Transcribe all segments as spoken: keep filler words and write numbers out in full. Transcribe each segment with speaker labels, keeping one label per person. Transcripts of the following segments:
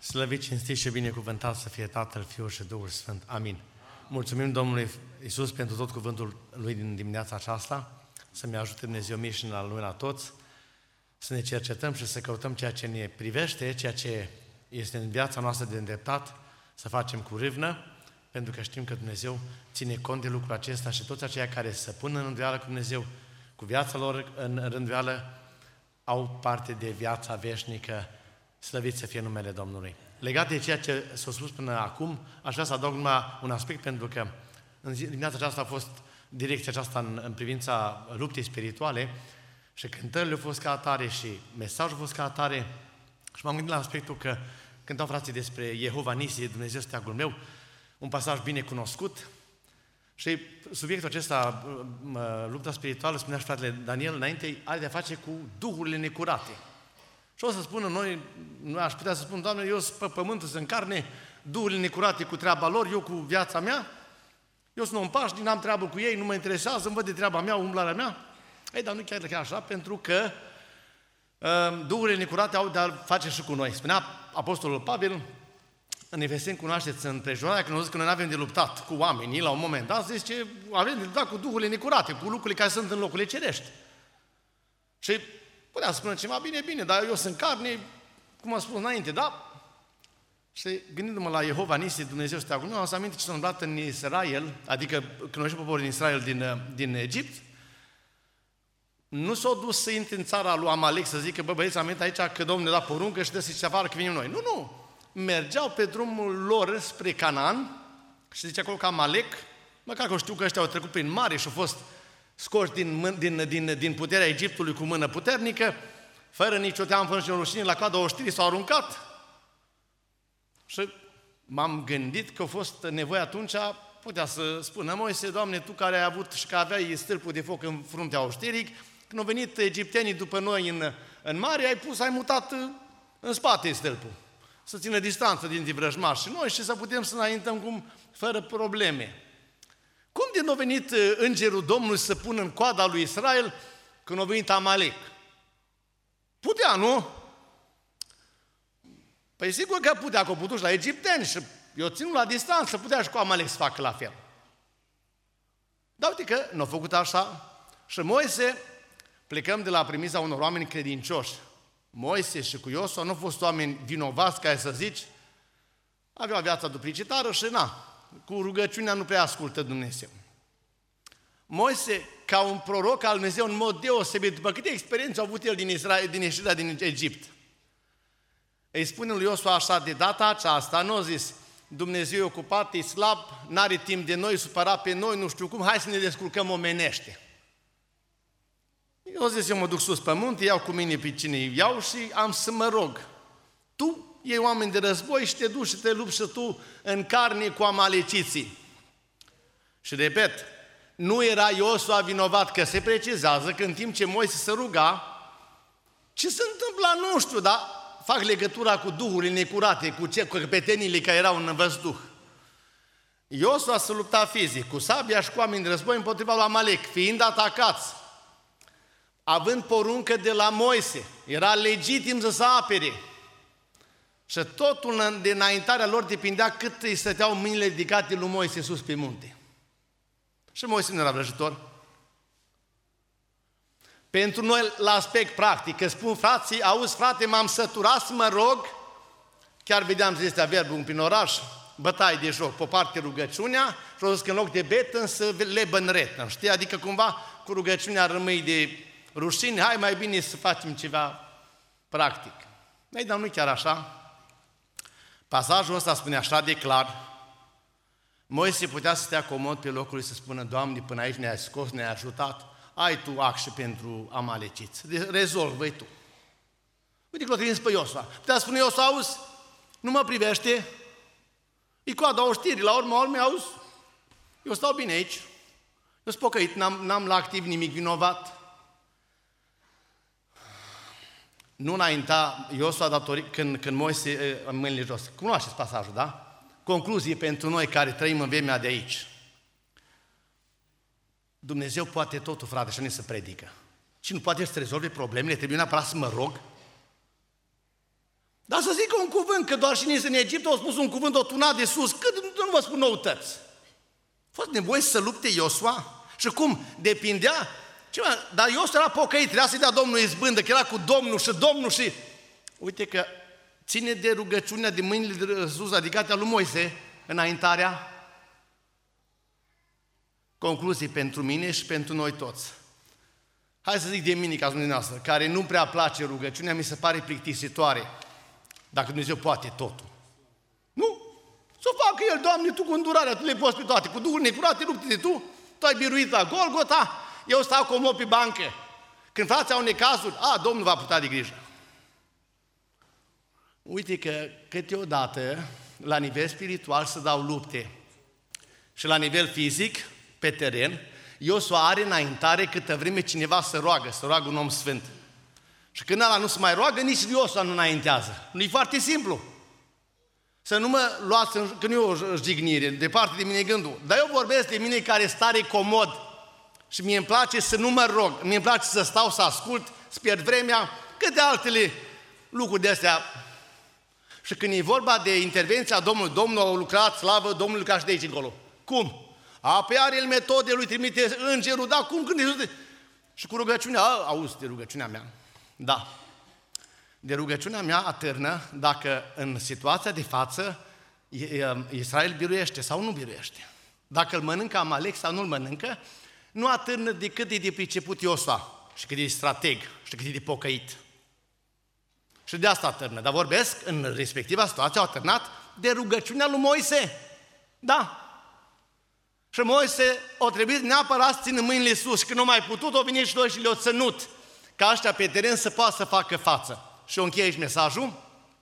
Speaker 1: Slăvit, cinstit și binecuvântat să fie Tatăl, Fiul și Duhul Sfânt. Amin. Mulțumim Domnului Iisus pentru tot cuvântul Lui din dimineața aceasta, să-mi ajute Dumnezeu mie și la Lui la toți, să ne cercetăm și să căutăm ceea ce ne privește, ceea ce este în viața noastră de îndreptat, să facem cu râvnă, pentru că știm că Dumnezeu ține cont de lucrul acesta și toți aceia care se pun în rânduială cu Dumnezeu, cu viața lor în rânduială, au parte de viața veșnică. Slăvit să fie numele Domnului. Legat de ceea ce s-a spus până acum, aș vrea să adaug numai un aspect, pentru că în dimineața aceasta a fost direcția aceasta în, în privința luptei spirituale și cântările au fost ca atare și mesajul a fost ca atare și m-am gândit la aspectul că cântau frații despre Jehova Nisi, Dumnezeu steagul meu, un pasaj bine cunoscut și subiectul acesta, lupta spirituală, spunea și fratele Daniel înainte, are de-a face cu duhurile necurate. Și o să spună noi, nu aș putea să spun, Doamne, eu sunt pe pământ, sunt în carne, duhurile necurate cu treaba lor, eu cu viața mea, eu sunt un pașnic, n-am treabă cu ei, nu mă interesează, îmi văd de treaba mea, umblarea mea. Ei, dar nu chiar chiar așa, pentru că uh, duhurile necurate au de-a face și cu noi. Spunea Apostolul Pavel, în Efeseni cunoașteți împrejurarea, când au zis că noi nu avem de luptat cu oamenii, la un moment dat, zice, avem de luptat cu duhurile necurate, cu lucrurile care sunt în locurile cerești. Și putea să spună ceva, bine, bine, dar eu sunt carne, cum am spus înainte, da? Și gândindu-mă la Jehova Nisi, Dumnezeu steagul meu, am să aminte ce s-a întâmplat în Israel, adică când au ieșit poporul din Israel din, din Egipt, nu s-au dus să intre în țara lui Amalek să zică, bă, băieți, am venit aici că Domnul ne da poruncă și dă să-i afară că venim noi. Nu, nu! Mergeau pe drumul lor spre Canaan și zice acolo că Amalek, măcar că știu că ăștia au trecut prin mare și au fost scoși din, din, din, din puterea Egiptului cu mână puternică, fără nicio teamă, fără nicio rușine, la coada oștirii s-au aruncat. Și m-am gândit că a fost nevoie atunci, putea să spună Moise, Doamne, Tu care ai avut și că aveai stâlpul de foc în fruntea oștirii, când au venit egiptenii după noi în, în mare, ai pus, ai mutat în spate stâlpul, să țină distanță dintre vrăjmași și noi și să putem să înaintăm cum, fără probleme. Cum de nu a venit îngerul Domnului să pună în coada lui Israel când a venit Amalek? Putea, nu? Păi sigur că putea, că a putut și la egipteni și eu țin la distanță, putea și cu Amalek să facă la fel. Dar uite că n-a făcut așa și Moise, plecăm de la premisa unor oameni credincioși. Moise și cu Iosua nu au fost oameni vinovați, care să zici, aveau viața duplicitară și na, cu rugăciunea nu prea ascultă Dumnezeu. Moise, ca un proroc al Dumnezeu în mod deosebit, după câte experiențe a avut el din, Israel, din ieșirea din Egipt, îi spune lui Iosua așa, de data aceasta, nu a zis, Dumnezeu e ocupat, e slab, n-are timp de noi, supărat pe noi, nu știu cum, hai să ne descurcăm omenește. Eu zis, eu mă duc sus pe munte, iau cu mine pe cine iau și am să mă rog. Tu iei oameni de război și te duci și te lupți și tu în carne cu amaleciții. Și repet, nu era Iosua vinovat, că se precizează că în timp ce Moise se ruga, ce se întâmpla, nu știu, dar fac legătura cu duhurile necurate, cu, ce, cu căpetenile care erau în văzduh. Iosua se lupta fizic, cu sabia și cu oameni de război împotriva lui Amalek, fiind atacați, având poruncă de la Moise, era legitim să se apere. Și totul de înaintarea lor depindea cât îi stăteau mâinile ridicate lui Moise sus pe munte. Și Moise nu era vrăjitor. Pentru noi, la aspect practic, că spun frații, auzi frate, m-am săturat să mă rog, chiar vedeam zis de verbul prin oraș, bătaie de joc, pe o parte rugăciunea, și o zis că în loc de betă, să le bănretă, știi? Adică cumva cu rugăciunea rămâi de rușine, hai mai bine să facem ceva practic. Ei, dar nu chiar așa. Pasajul ăsta spune așa de clar, Moise putea să stea comod pe locul lui să spună, Doamne, până aici ne-ai scos, ne-ai ajutat, ai Tu acșe pentru amaleciți, rezolvă-i Tu. Uite că l-a trimis pe Iosua. Putea spune Iosua, auzi, nu mă privește, e coada oștirii, la urma urmei, auzi, eu stau bine aici, eu sunt pocăit, n-am, n-am la activ nimic vinovat. Nu înainta Iosua datorită când, când Moise în mâinile jos. Cunoașteți pasajul, da? Concluzie pentru noi care trăim în vremea de aici. Dumnezeu poate totul, frate, și nu se predică. Și nu poate să rezolve problemele, trebuie neapărat să mă rog. Dar să zic un cuvânt, că doar și nici în Egipt au spus un cuvânt, o tunat de sus, cât nu vă spun noutăți. A fost nevoie să lupte Iosua? Și cum? Depindea? Ceva, dar Iosua era pocăit, trebuia să-i dea Domnul izbândă, că era cu Domnul și Domnul și... Uite că ține de rugăciunea de mâinile de sus ridicate a lui Moise, înaintarea. Concluzii pentru mine și pentru noi toți. Hai să zic de mine, ca dumneavoastră, care nu prea place rugăciunea, mi se pare plictisitoare. Dacă Dumnezeu poate totul. Nu? Să facă El, Doamne, Tu cu îndurarea, Tu le poți pe toate, cu Duhul necurate, lupte-te Tu, Tu ai biruit la Golgota, eu stau comod pe bancă. Când frații au necazuri, a, Domnul va putea de grijă. Uite că câteodată, la nivel spiritual, se dau lupte. Și la nivel fizic, pe teren, Iosua are înaintare câtă vreme cineva se roagă, se roagă un om sfânt. Și când ăla nu se mai roagă, nici Iosua nu înaintează. Nu-i foarte simplu. Să nu mă luați, în, că nu e o jignire, departe de mine gândul, dar eu vorbesc de mine care stare comod și mie îmi place să nu mă rog, mie îmi place să stau, să ascult, să pierd vremea, câte altele lucruri de astea. Și când e vorba de intervenția Domnului, Domnul a lucrat, slavă Domnului, ca și de aici încolo. Cum? A, pe are el metode, lui trimite îngerul, da, cum când și cu rugăciunea, a, auzi de rugăciunea mea. Da. De rugăciunea mea atârnă dacă în situația de față Israel biruiește sau nu biruiește. Dacă îl mănâncă Amalek sau nu îl mănâncă, nu atârnă decât de priceput Iosua și cât de strateg și cât de pocăit. Și de asta atârnă. Dar vorbesc, în respectiva situație, au atârnat de rugăciunea lui Moise. Da. Și Moise o trebuit neapărat să țină mâinile sus și când nu mai putut, o venit și doi și le-o ținut ca ăștia pe teren să poată să facă față. Și eu închei aici mesajul.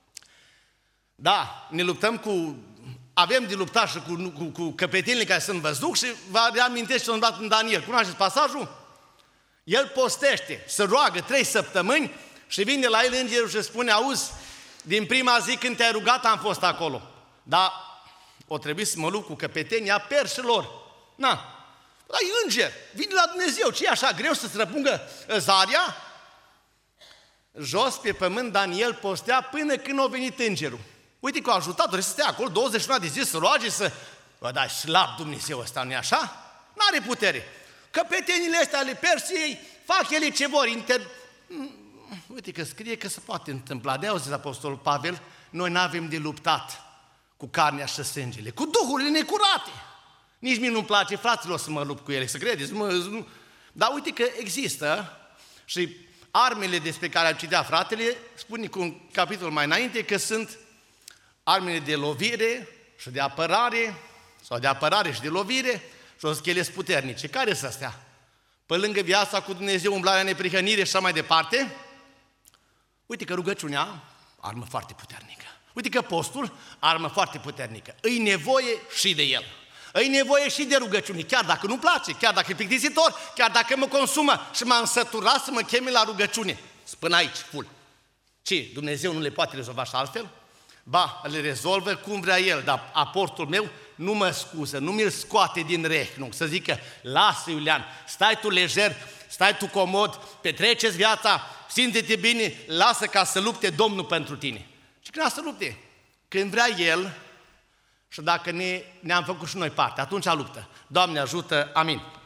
Speaker 1: Da, ne luptăm cu... Avem de luptat și cu, cu, cu căpetenile care sunt văzduc și vă reaminteți ce s-a întâmplat în Daniel. Cunoașteți pasajul? El postește, se roagă trei săptămâni și vine la el îngerul și spune, auzi, din prima zi când te-ai rugat am fost acolo. Dar o trebuie să mă lupt cu căpetenia perșilor. Na, dar e înger, vine la Dumnezeu, ce e așa greu să străpungă zarea? Jos pe pământ Daniel postea până când a venit îngerul. Uite că a ajutat, trebuie să stea acolo douăzeci și unu de zile să roage, să... Bă, da, slab Dumnezeu ăsta, nu-i așa? N-are putere. Căpetenile astea ale Persiei fac ele ce vor. Inter... Uite că scrie că se poate întâmpla. De auziți Apostolul Pavel, noi n-avem de luptat cu carnea și sângele, cu duhurile necurate. Nici mie nu-mi place, fraților, să mă lupt cu ele, să credeți. Mă, nu... Dar uite că există și armele despre care am citit fratele, spune cu un capitol mai înainte că sunt armele de lovire și de apărare, sau de apărare și de lovire, și o schele puternice. Care sunt astea? Pe lângă viața cu Dumnezeu, umblarea neprihănire și așa mai departe, uite că rugăciunea, armă foarte puternică. Uite că postul, armă foarte puternică. Îi nevoie și de el. Îi nevoie și de rugăciune, chiar dacă nu-mi place, chiar dacă e plictisitor, chiar dacă mă consumă și m-am săturat să mă cheme la rugăciune. Spână aici, full. Ce, Dumnezeu nu le poate rezolva și altfel? Ba, le rezolvă cum vrea El, dar aportul meu nu mă scuză, nu mi-l scoate din rehnung, să zică, lasă Iulian, stai tu lejer, stai tu comod, petreceți viața, simte-te bine, lasă ca să lupte Domnul pentru tine. Și când să lupte? Când vrea El și dacă ne, ne-am făcut și noi parte, atunci luptă. Doamne ajută, amin.